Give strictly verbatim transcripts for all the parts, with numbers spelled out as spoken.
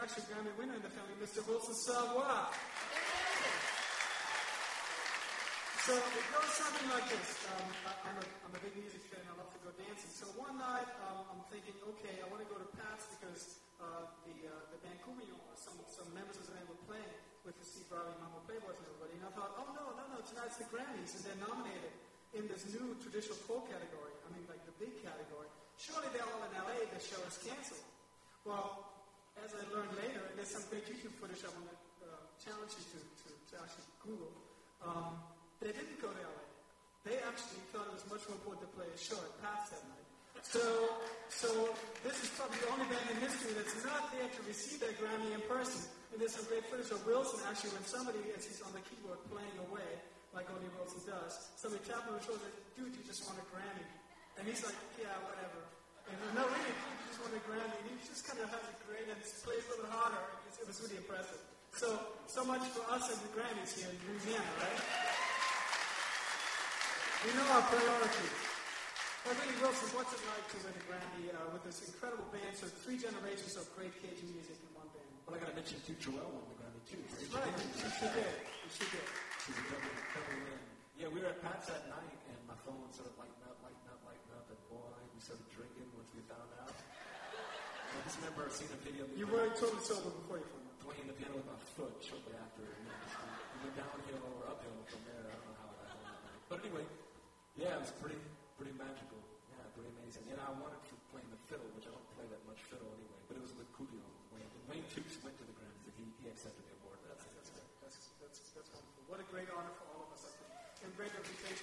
actually Grammy winner in the family, Mister Wilson Savoy. So it goes something like this. Um, I'm, a, I'm a big music fan. I love to go dancing. So one night um, I'm thinking, okay, I want to go to Pat's because uh, the uh, the band Coumillon, some some members of the band were playing with the Steve Riley Mambo Playboys and everybody. And I thought, oh no, no, no, tonight's the Grammys, and they're nominated in this new traditional folk category. I mean, like the big category. Surely they're all in L A. The show is canceled. Well, as I learned later, and there's some great YouTube footage I want to uh, challenge you to, to, to actually Google. Um, They didn't go to L A. They actually thought it was much more important to play a show at Pat's that night. So, so this is probably the only band in history that's not there to receive their Grammy in person. And there's some great footage of Wilson actually when somebody, as he's on the keyboard playing away, like only Wilson does, somebody tapped him on the shoulder and said, dude, you just won a Grammy. And he's like, yeah, whatever. And no, really, you just won a Grammy. And he just kind of has a great and plays a little harder. It was really impressive. So, so much for us and the Grammys here in Louisiana, right? We know our priorities. Well, really, Wilson, what's it like to win a Grammy uh, with this incredible band? So three generations of great Cajun music in one band. Well, I got to mention too, Joelle won the Grammy too. That's right. She, she did. She did. She's a double, double win. Yeah, we were at Pat's that night, and my phone sort of lightened up, lightened up, lightened up, and boy, we started drinking once we found out. I just remember seeing a video. You were totally sober before you found out. Playing the piano with my foot shortly after. And just, we went downhill or uphill from there. I don't know how it happened that night. But anyway. Yeah, it was pretty, pretty magical. Yeah, pretty amazing. And I wanted to play the fiddle, which I don't play that much fiddle anyway. But it was with Coumillon. When Wayne Tukes went to the Grammys, and he, he accepted the award. That's that's great. That's that's that's wonderful. What a great honor for all of us, I think, and great reputation.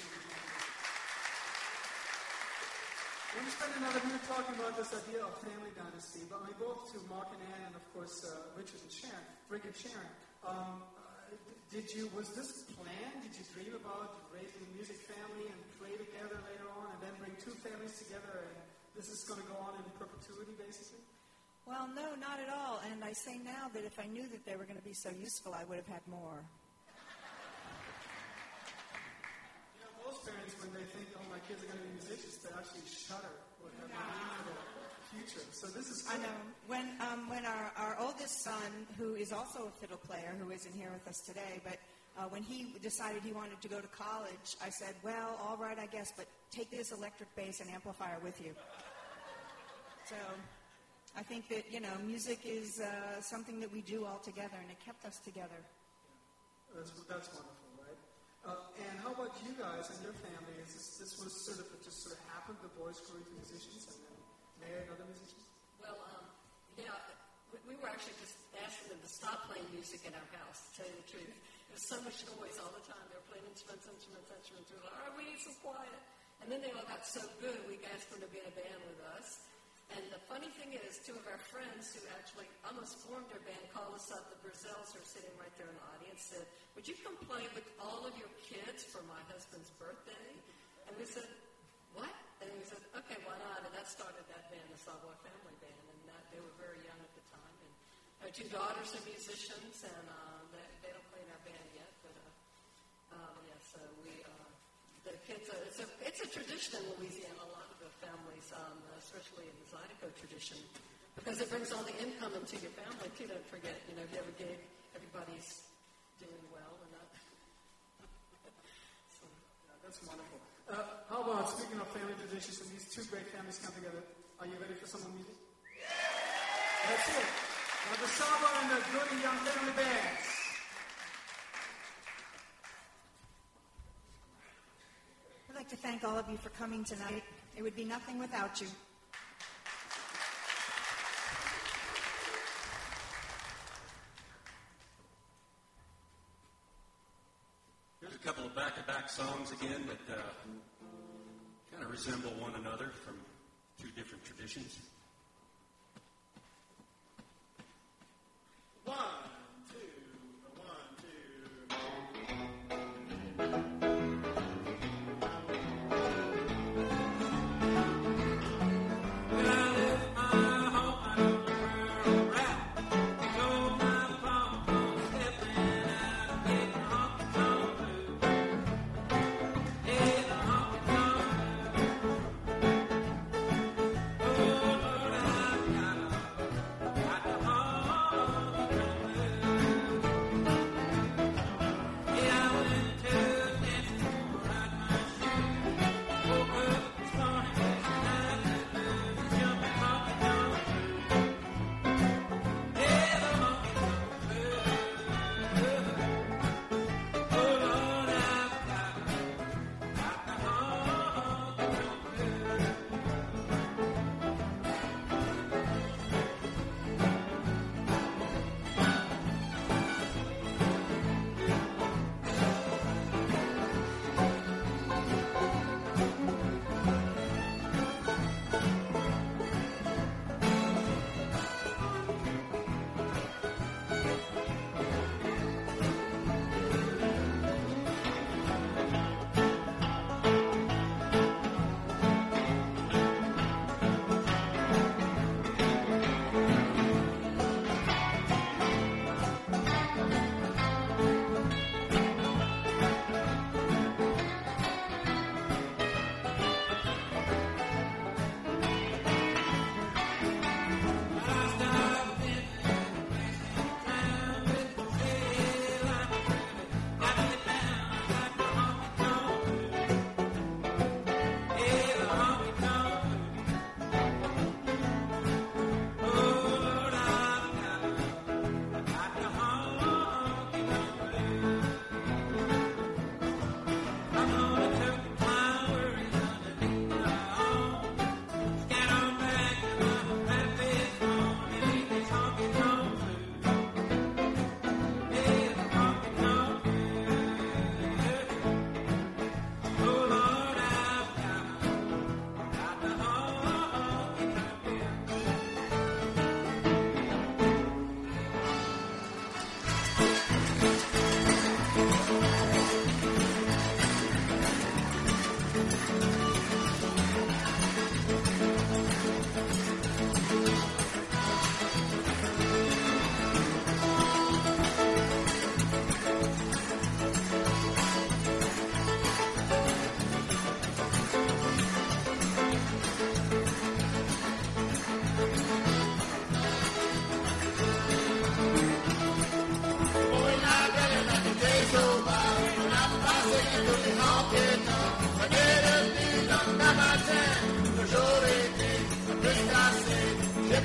We're going to spend another minute talking about this idea of family dynasty. But I mean, both to Mark and Ann, and of course uh, Richard and Sharon, Rick and Sharon. Um, Did you, was this planned? Did you dream about raising a music family and play together later on and then bring two families together and this is going to go on in perpetuity, basically? Well, no, not at all. And I say now that if I knew that they were going to be so useful, I would have had more. You know, most parents, when they think, oh, my kids are going to be musicians, they actually shudder what have no. for their future. So this is cool. I know. When um, when our, our oldest son, who is also a fiddle player, who isn't here with us today, but uh, when he decided he wanted to go to college, I said, well, all right, I guess, but take this electric bass and amplifier with you. So I think that, you know, music is uh, something that we do all together, and it kept us together. That's, that's wonderful, right? Uh, and how about you guys and your family? Is this, this was sort of, it just sort of happened, the boys grew into musicians and then married other musicians? Well, um, yeah, we were actually just asking them to stop playing music in our house, to tell you the truth. There's so much noise all the time. They were playing instruments, instruments, instruments. We were like, all right, we need some quiet. And then they all got so good, we asked them to be in a band with us. And the funny thing is, two of our friends who actually almost formed their band called us up. The Brazils are sitting right there in the audience, said, would you come play with all of your kids for my husband's birthday? And we said, what? And we said, okay, why not? And that started that band, the Savoy Family Band. And that, they were very young at the time. And our two daughters are musicians, and uh, they, they don't play in our band yet. But, uh, um, yeah, so we, uh, the kids, uh, it's, a, it's a tradition in Louisiana, a lot of the families, um, especially in the Zydeco tradition, because it brings all the income into your family, too. Don't forget, you know, if you have a gig, everybody's doing well and not. So, yeah, that's wonderful. Uh, how about, speaking of family traditions, when these two great families come together, are you ready for some more music? Yeah! That's it. Now the Savoy and the Good and Young Family Bands. I'd like to thank all of you for coming tonight. It would be nothing without you. Here's a couple of back-to-back songs again that uh, kind of resemble one another from two different traditions. One, two, one, two. When I left my home, I took a girl rap. Told my papa I'm stepping out and getting honky tonk blues. Yeah, the honky tonk blues. Oh,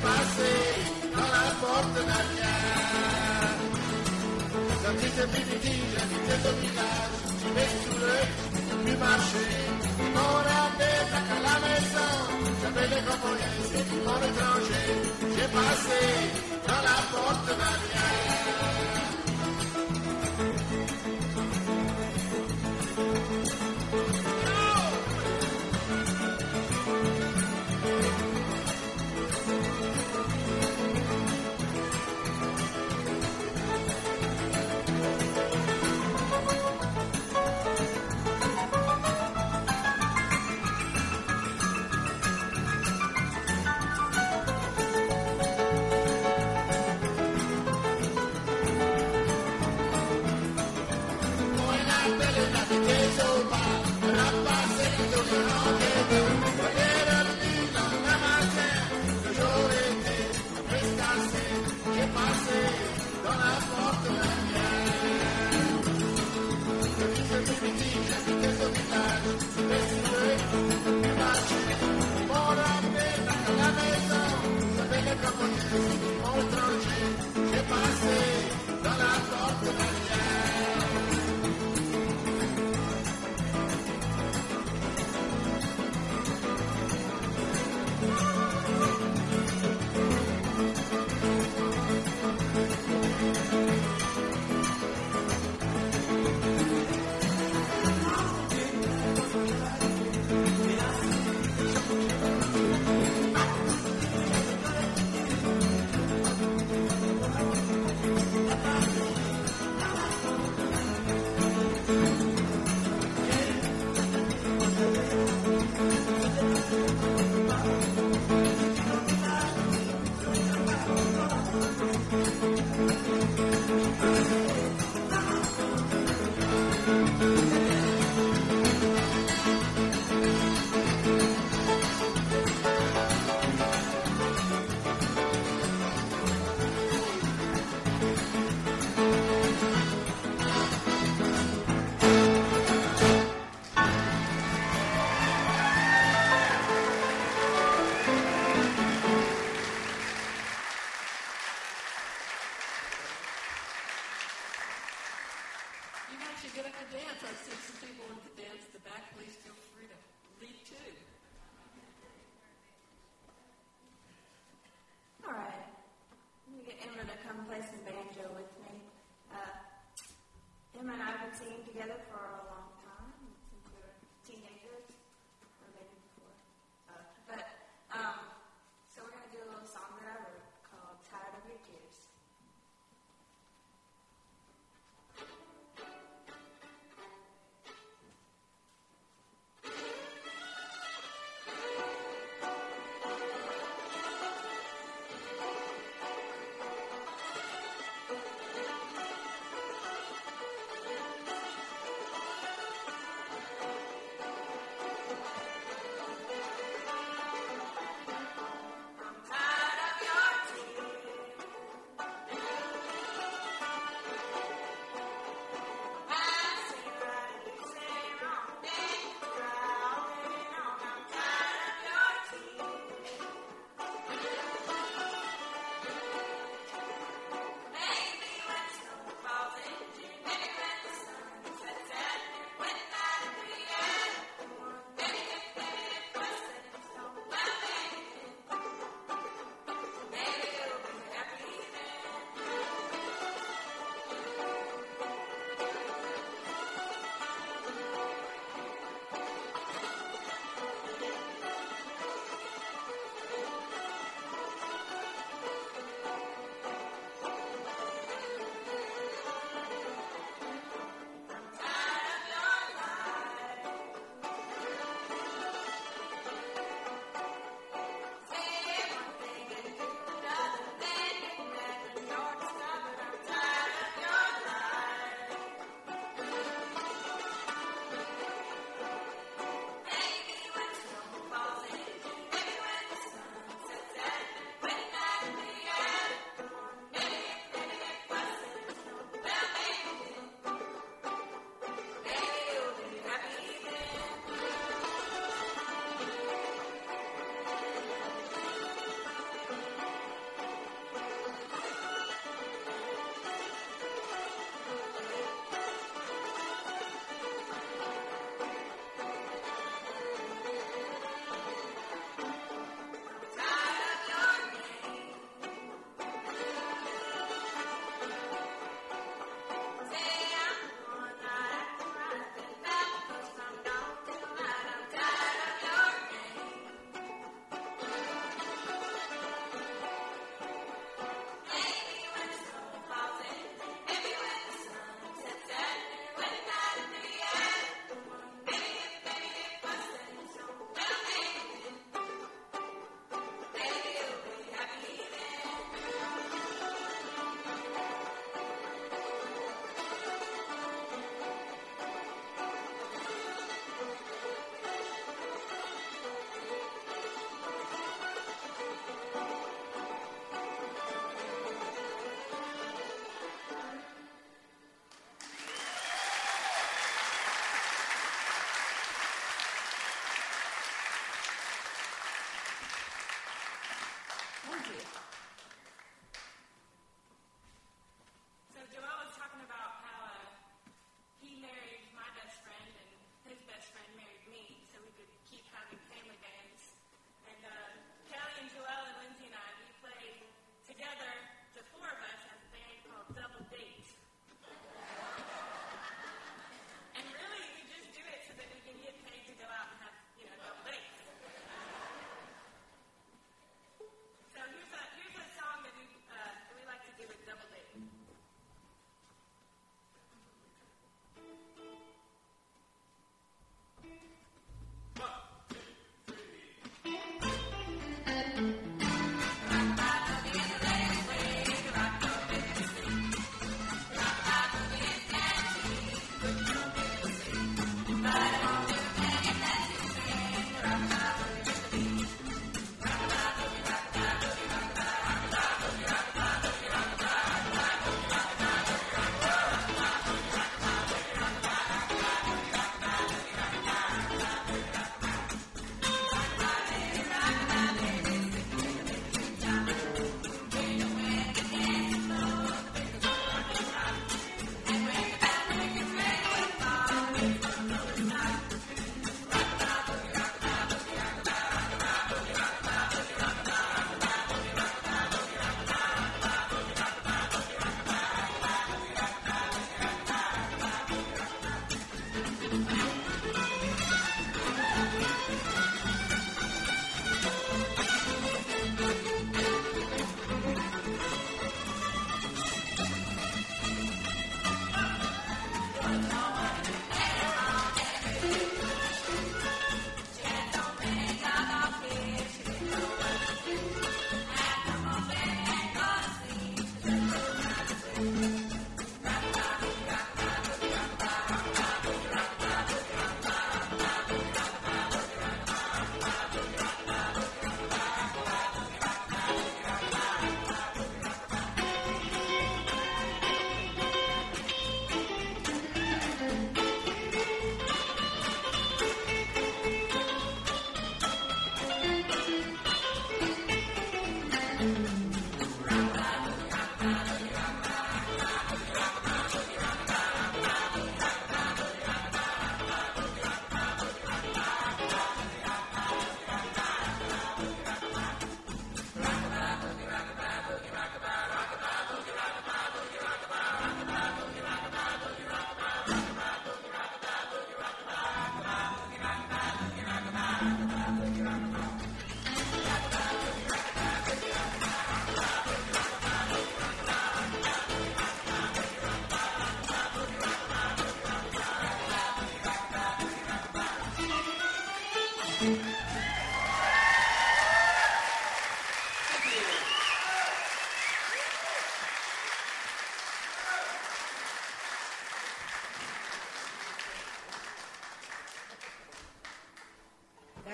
passé dans la porte d'Ariane. J'habite Bibidi, j'habite au village, je vais sous le du marché. Mon appel à la maison, j'avais les Cambodgiens, c'est du monde étranger. J'ai passé dans la porte d'Ariane. J'ai passé dans la porte d'Ariane. You guys should get up and dance. I see some people want to dance at the back. Please feel free to lead too. All right. I'm going to get Emma to come play some banjo with me. Uh, Emma and I have been singing together for a long time, since we were teenagers, or maybe before. Uh, but, um, so we're going to do a little song that I wrote called Tired of Your Tears.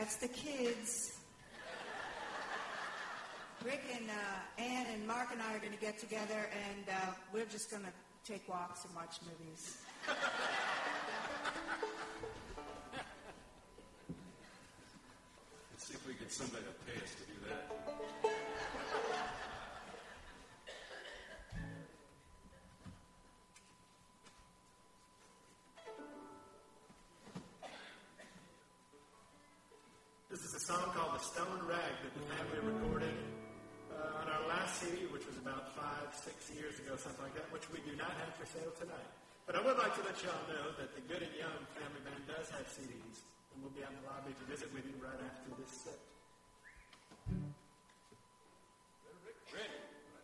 That's the kids. Rick and uh, Ann and Mark and I are going to get together, and uh, we're just going to take walks and watch movies. Let's see if we get somebody to pay us to do that. This is a song called The Stone Rag that the family recorded uh, on our last C D, which was about five, six years ago, something like that, which we do not have for sale tonight. But I would like to let y'all know that the Good and Young family band does have C Ds, and we'll be out in the lobby to visit with you right after this set. Ready?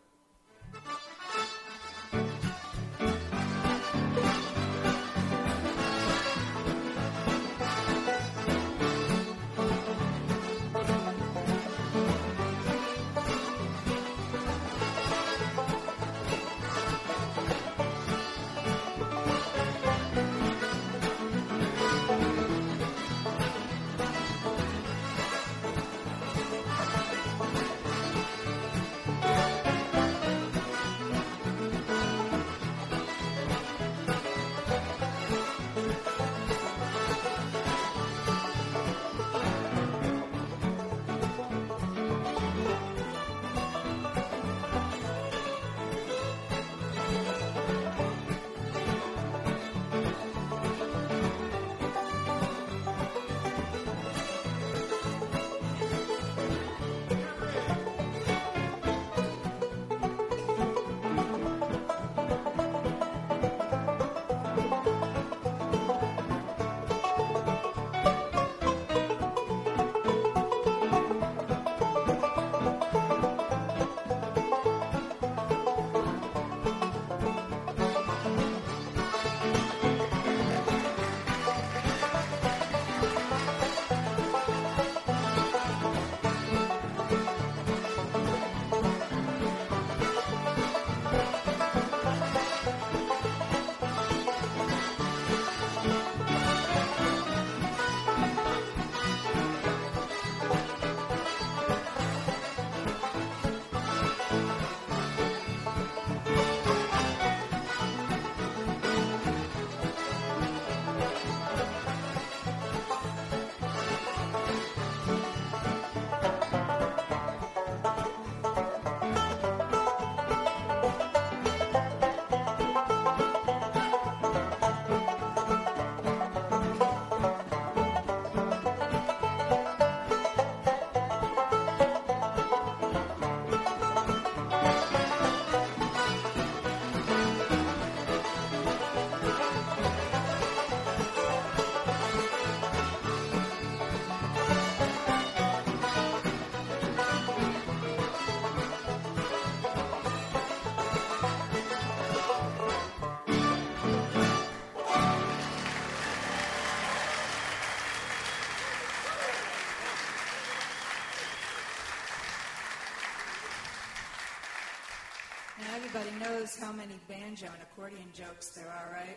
Now, everybody knows how many banjo and accordion jokes there are, right?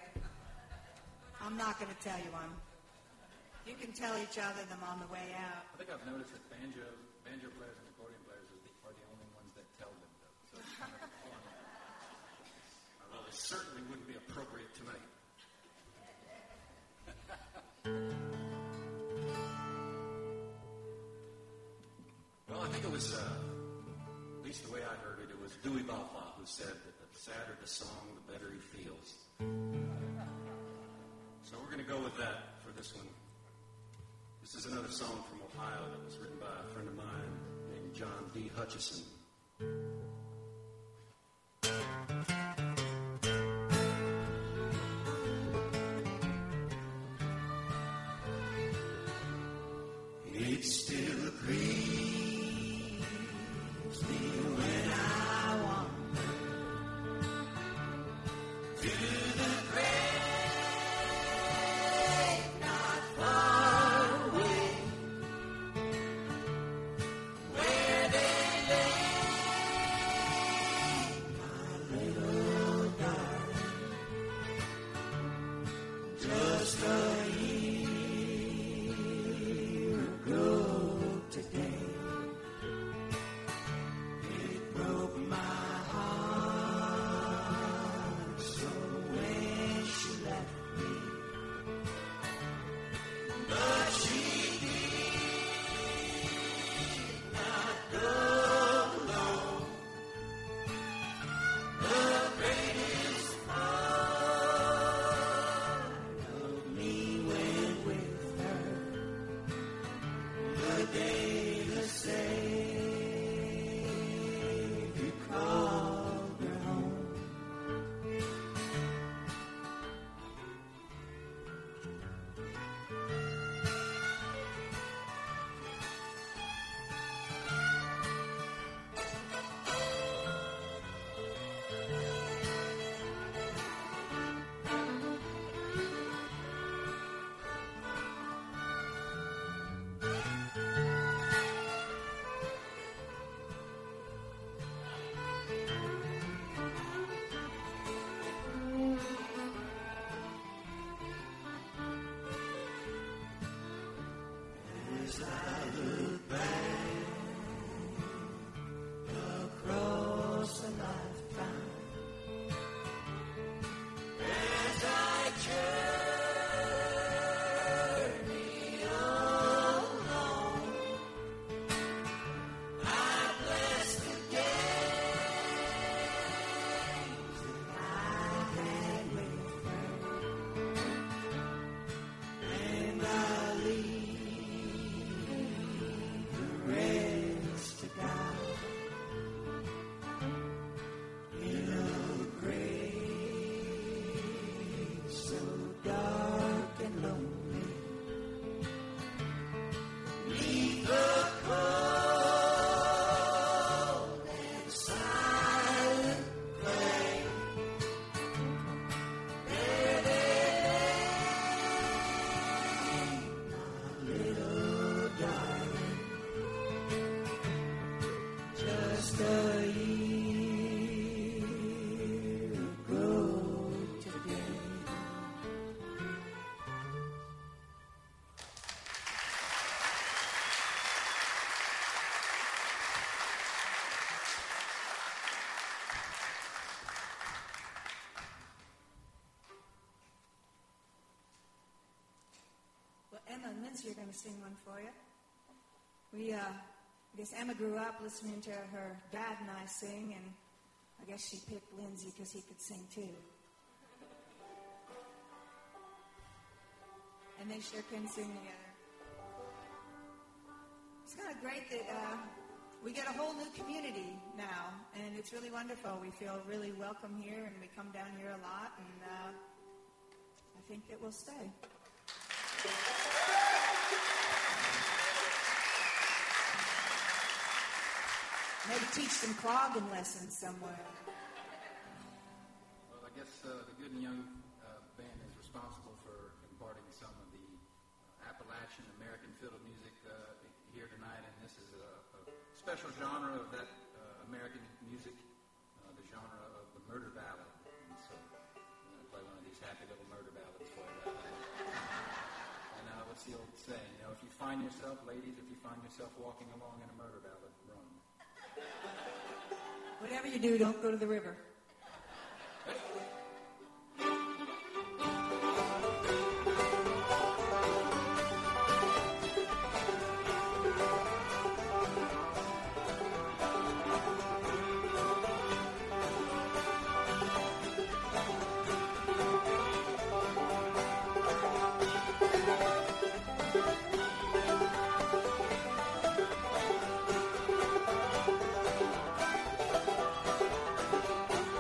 I'm not going to tell you one. You can tell each other them on the way out. I think I've noticed that banjo, banjo players and accordion players are the, are the only ones that tell them, though. So it's kind of fun. Well, it certainly wouldn't be appropriate tonight. Well, I think it was, uh, at least the way I heard it, it was Dewey Balfa who said that the sadder the song, the better he feels. So we're going to go with that for this one. This is another song from Ohio that was written by a friend of mine named John D. Hutchison. It still grieves me when I wander to the grave not far away, where they lay my little darling, just a year ago. Lindsay are going to sing one for you. We, uh, I guess Emma grew up listening to her dad and I sing, and I guess she picked Lindsay because he could sing too. And they sure can sing together. It's kind of great that uh, we get a whole new community now, and it's really wonderful. We feel really welcome here, and we come down here a lot, and uh, I think that we'll stay. Maybe teach some clogging lessons somewhere. Well, I guess uh, the Good and Young uh, band is responsible for imparting some of the uh, Appalachian American fiddle music uh, here tonight, and this is a, a special genre of that uh, American music, uh, the genre of the murder ballad. And so I'm going to play one of these happy little murder ballads for you. And uh, what's the old saying? You know, if you find yourself, ladies, if you find yourself walking along in a murder ballad, run. Whatever you do, don't go to the river. Thank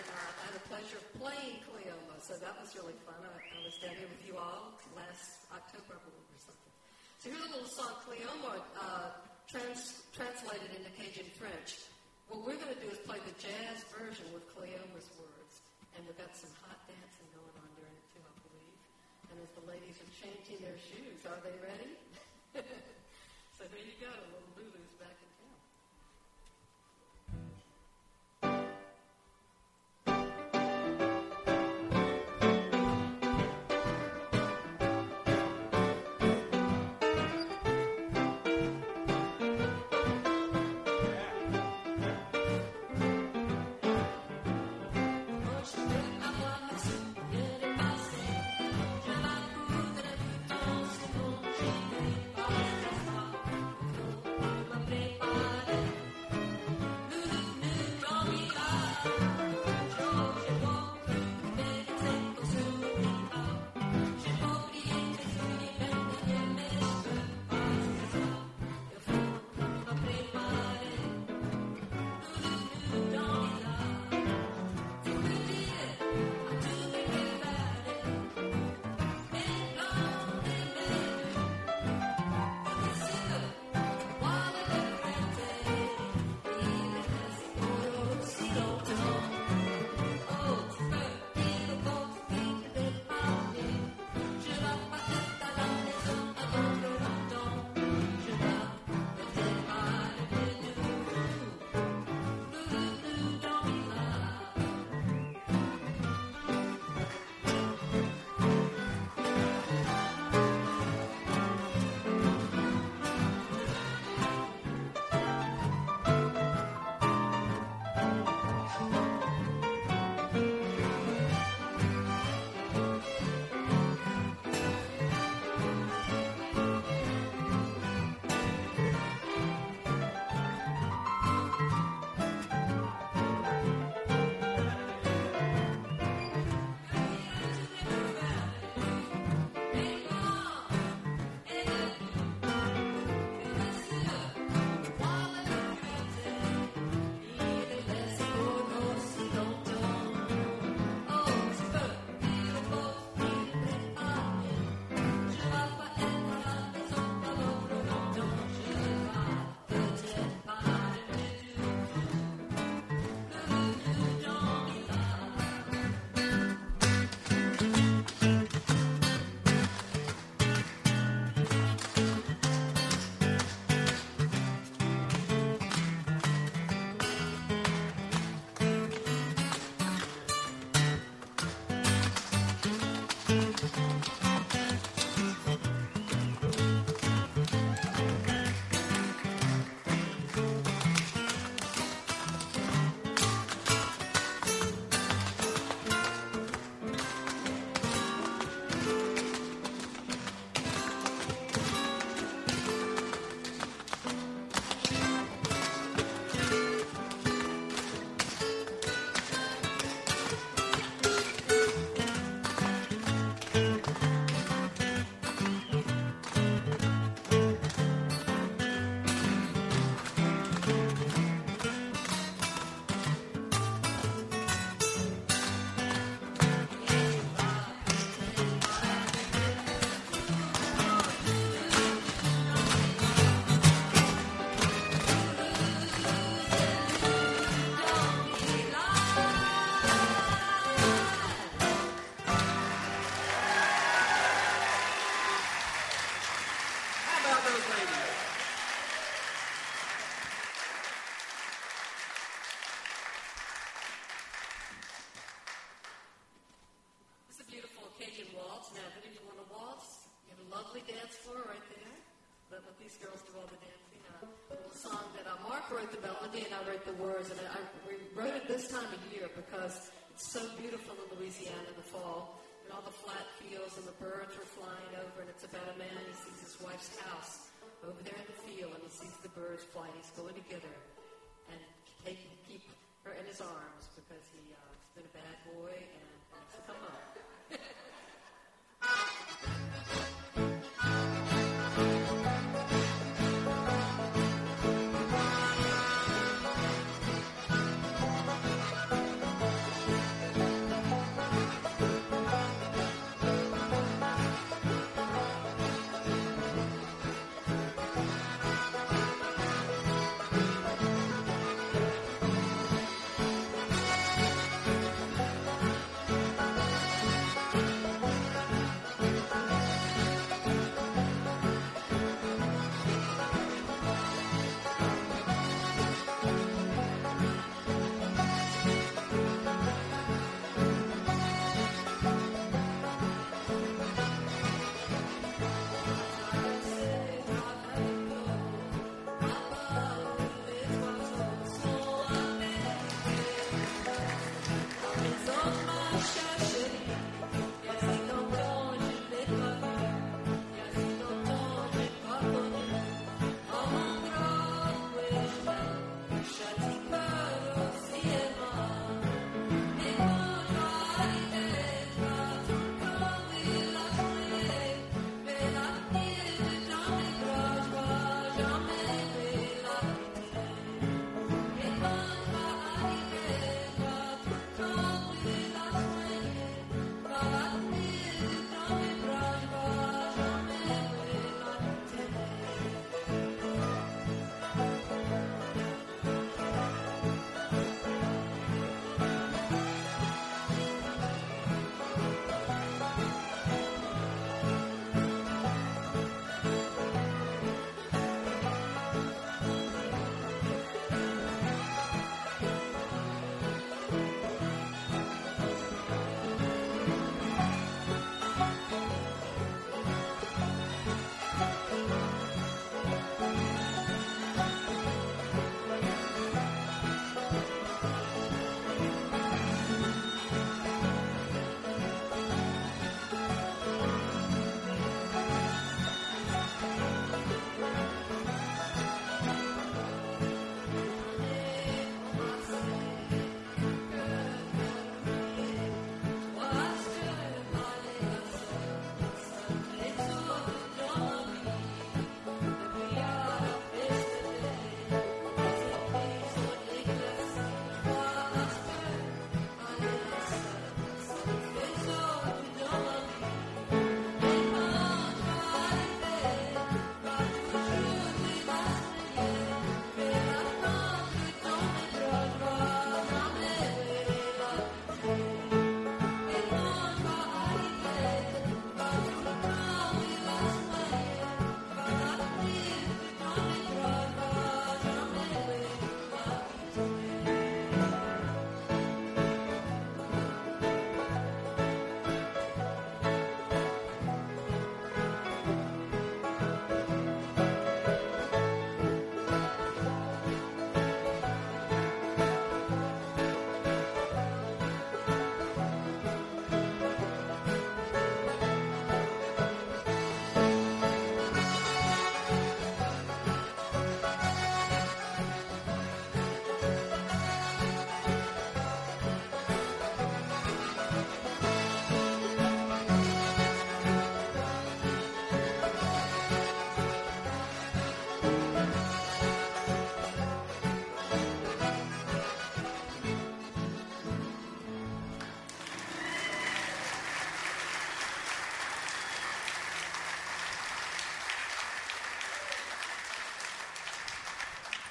uh, I had the pleasure of playing Cleoma, so that was really fun. I, I was down here with you all last October, I believe, or something. So here's a little song, Cleoma, uh, trans, translated into Cajun French. What we're going to do is play the jazz version with Cleoma's words, and we've got some hot dancing going on during it too, I believe. And as the ladies are changing their shoes, are they ready? So there you go, little Lulu's back in town. wrote the melody and I wrote the words, and I, we wrote it this time of year because it's so beautiful in Louisiana in the fall, and all the flat fields and the birds are flying over, and it's about a man, he sees his wife's house over there in the field, and he sees the birds flying. He's going to get her and take, keep her in his arms because he, uh, he's been a bad boy, and wants to come home.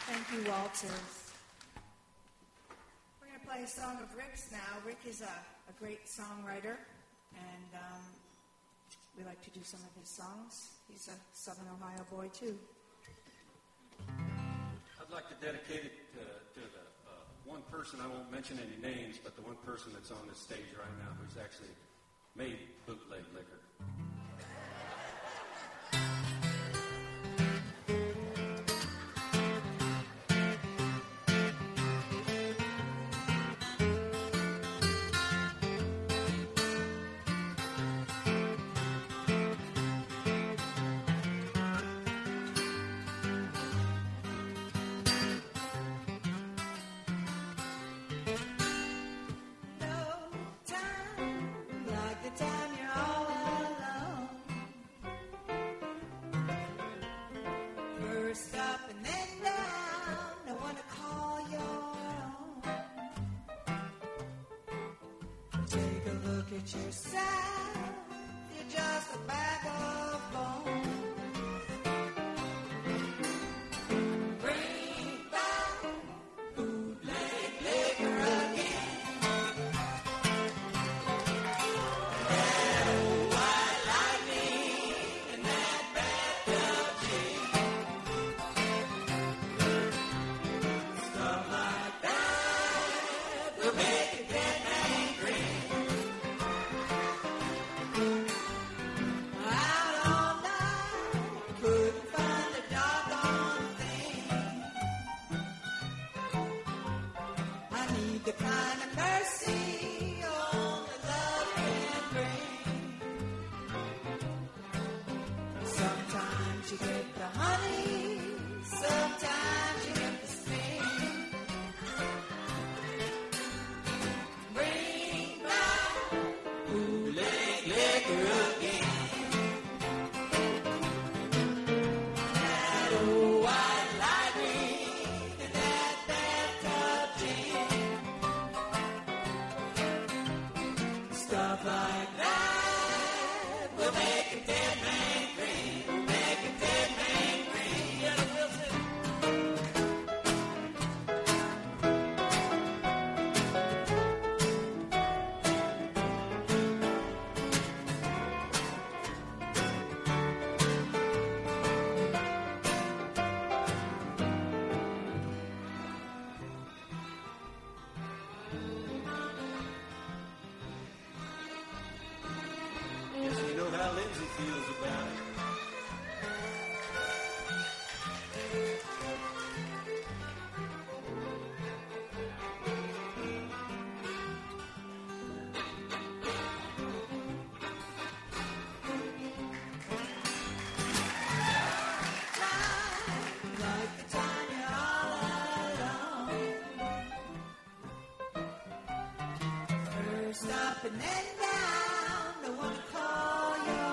Thank you, Walters. We're going to play a song of Rick's now. Rick is a, a great songwriter, and um, we like to do some of his songs. He's a Southern Ohio boy, too. I'd like to dedicate it to, to the uh, one person, I won't mention any names, but the one person that's on this stage right now who's actually made bootleg liquor. Yourself, you're just a bag of bones. Bring back bootleg liquor again. That old white lightning and that bathtub gin. Stuff like that will make a dead man grin. The kind of mercy only love can bring. Sometimes you get the honey, sometimes you get the sting. Bring back bootleg liquor again. That old white lightning and that bathtub gin. Stuff like that will make a dead man green. Will make a dead man green. Yeah, Wilson. Guess you know how Lindsay feels about it. Like the time you're all alone. First up and then down, no one to call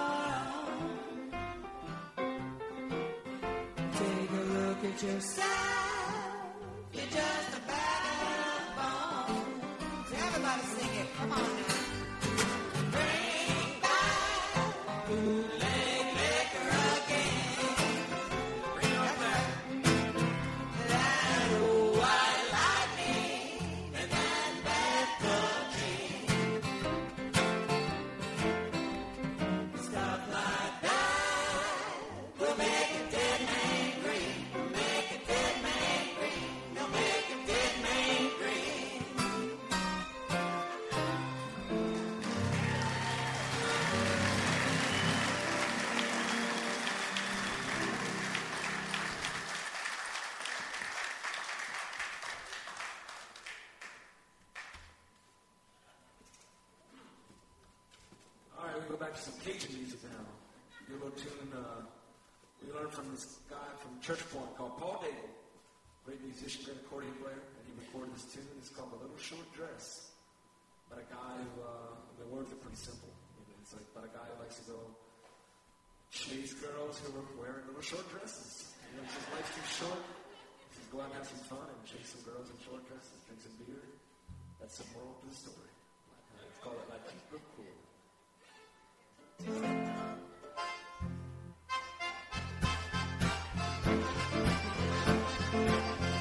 your own. Take a look at yourself, you're just a bag of bones. Everybody sing it, come on now. Bring back bootleg liquor again. Bring it back. That old white lightning and that bathtub gin. Stuff like that will make a dead man green. Will make a dead man green. They'll make a dead man green. All right, we go back to some Cajun music now. Do a little tune uh, we learned from this guy from Church Point called Paul Daigle. Great musician, great accordion player, and he recorded this tune. It's called The Little Short Dress. About a guy who, uh, the words are pretty simple. It's like about a guy who likes to go chase girls who are wearing little short dresses. You know, he says life's too short. He says go out and have some fun and chase some girls in short dresses, drink some beer. That's the moral to the story. Let's call it like keep it cool. Thank you.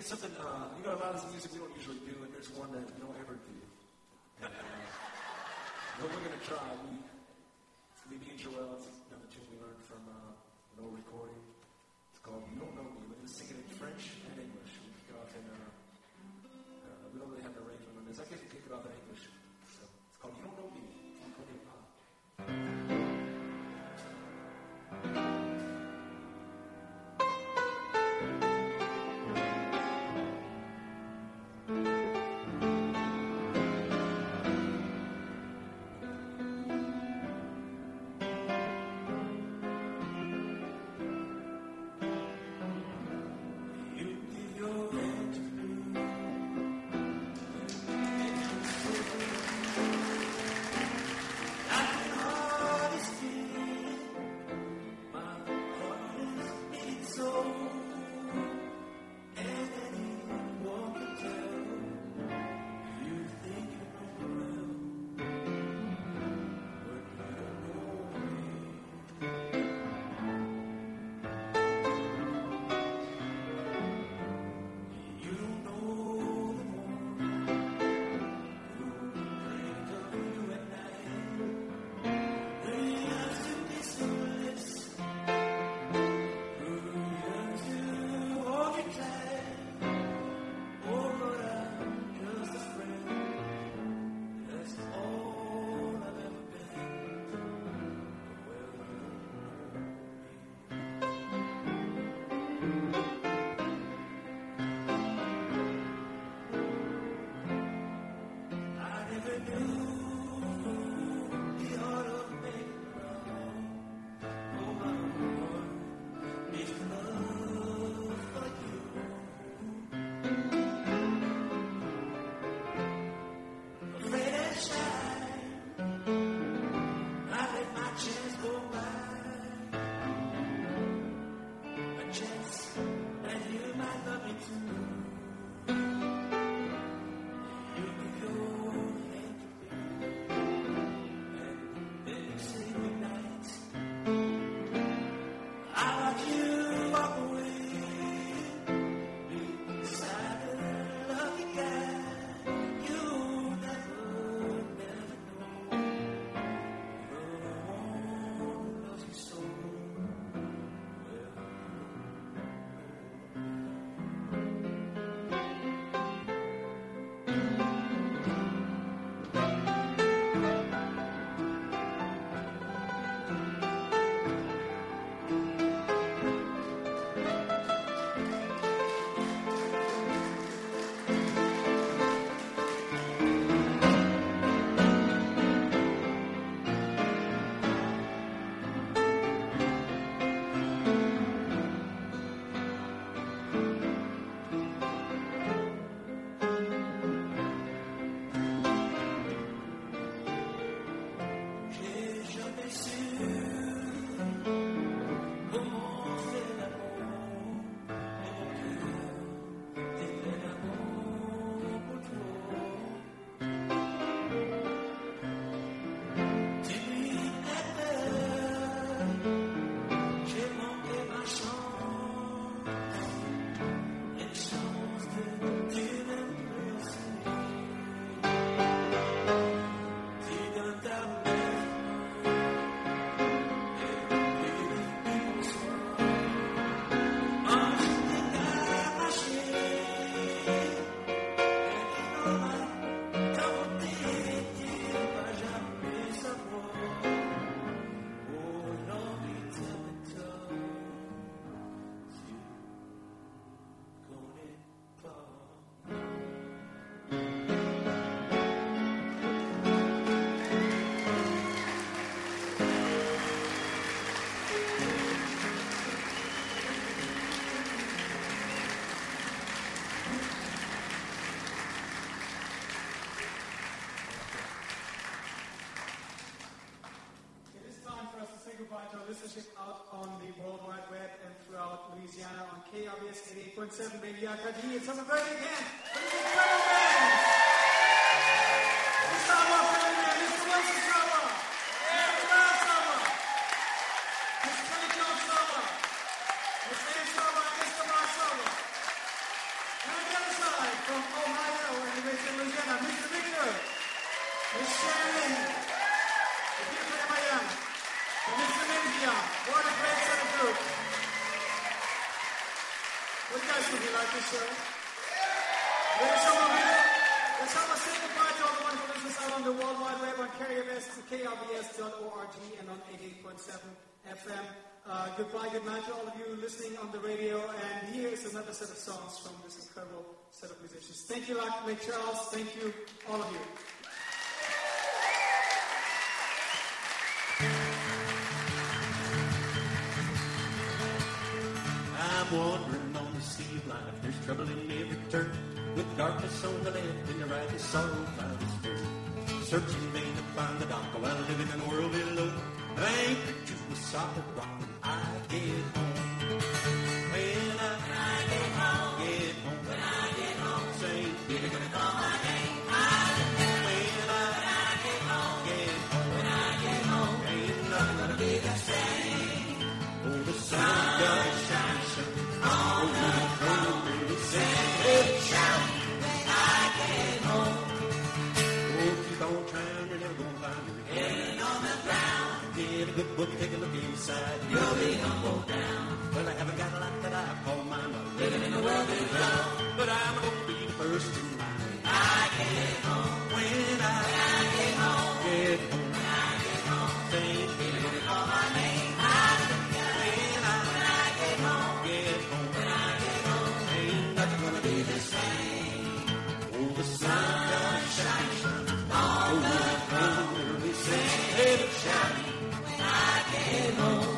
me something, uh, you know, a lot of this music we don't usually do, and there's one that we don't ever do. And, uh, what we're going to try, we, it's going to be me and Joel. It's another tune we learned from uh, an old recording. It's called You Don't Know Me. We're going to sing it in French and English. We kick it off in, uh, uh, we don't really have an arrangement on this. I guess we kick it off in English. So it's called You Don't Know Me. It's called Hip Hop. listenership out on the World Wide Web and throughout Louisiana on K R B S eighty-eight point seven Radio Acadie. It's on a very big hand. It's a incredible band. Mister Saba, Mister Wilson Saba, Mister Brown Saba, Mister Tony Jones Saba, Mister Ann Saba, Mister Mark Saba. Mayan, Mister Victor, Miss Shannon, the beautiful Mayan, and Mister Minzia. What a great set of group. What do you guys think? You like this show? Ready to show a video? Let's have a say goodbye to all the wonderful listeners out on the World Wide Web on K R B S, K R B S dot org, and on eighty-eight point seven F M. Uh, goodbye, good night to all of you listening on the radio. And here is another set of songs from this incredible set of musicians. Thank you, Lake Charles. Thank you, all of you. I'm wandering on the sea of life. There's trouble in every turn. With darkness on the left and the right, the sorrow cloud is stern. Searching in vain to find the dock while living in the world below. Anchored to a solid rock when I get home. When I, when I get home, get home, when I get home, say, you're gonna call my name. When I, when I get home, get home, when I get home, ain't nothing gonna be the same. Oh, the sun does shine, shine. Oh, the road really sing, shout when I get home. Oh, keep on trying, you're never gonna find your head on the ground. Get a good book, take a look inside. You'll be humbled down. Well, I haven't got a lot that I call mine. I'm living in the world below. But I'm gonna be the first to mind. When I get home, when I, when I get home, get home, when I get home, say, you're gonna call my name. Hallelujah. When I, when I get home, get home, when I get home, ain't nothing gonna be the same. Oh, the sun does shine, shine. All the road really sing, hey, shine. Get home.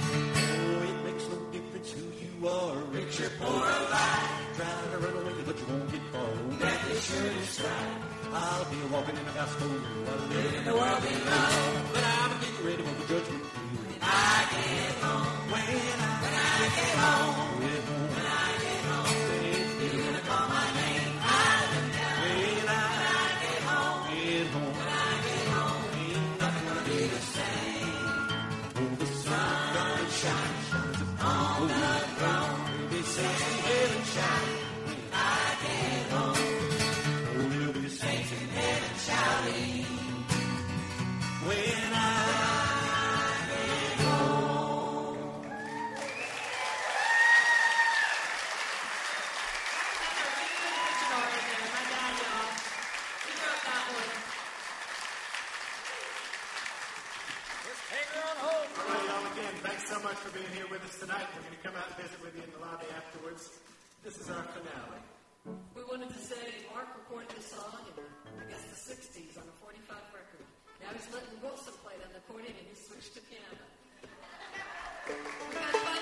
Oh, it makes no difference who you are, rich or poor or alive. Try to run away, but you won't get far. Oh, death is sure to strike. I'll be walking in the gospel, while living in the world below. But I'm getting ready for the judgment. When I get home, when I, when I get home, get home, when I get home, you're gonna call my name. Hallelujah. When I, when I get home, get home, when I get home, ain't nothing gonna be the same. The sun gonna shine, shines upon the throne. We'll be singing heaven shouting when I get home. Oh, we'll be singing heaven shouting when I get home. My dad, y'all. He wrote that one. All right, y'all, again, thanks so much for being here with us tonight. We're going to come out and visit with you in the lobby afterwards. This is our finale. We wanted to say Mark recorded this song in, I guess, the sixties on a forty-five record. Now he's letting Wilson play it on the accordion and he switched to piano. We got fun